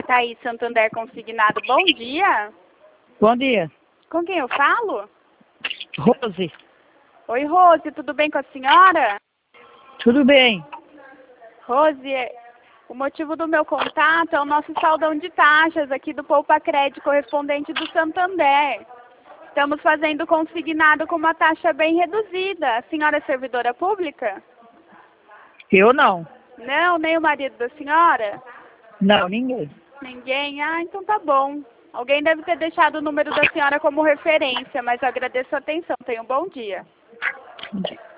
Thaís Santander Consignado, bom dia. Bom dia. Com quem eu falo? Rose. Oi, Rose, tudo bem com a senhora? Tudo bem. Rose, o motivo do meu contato é o nosso saldão de taxas aqui do Poupa Crédito correspondente do Santander. Estamos fazendo consignado com uma taxa bem reduzida. A senhora é servidora pública? Eu não. Não, nem o marido da senhora? Não, ninguém. Ninguém? Ah, então tá bom. Alguém deve ter deixado o número da senhora como referência, mas eu agradeço a atenção. Tenha um bom dia. Bom dia.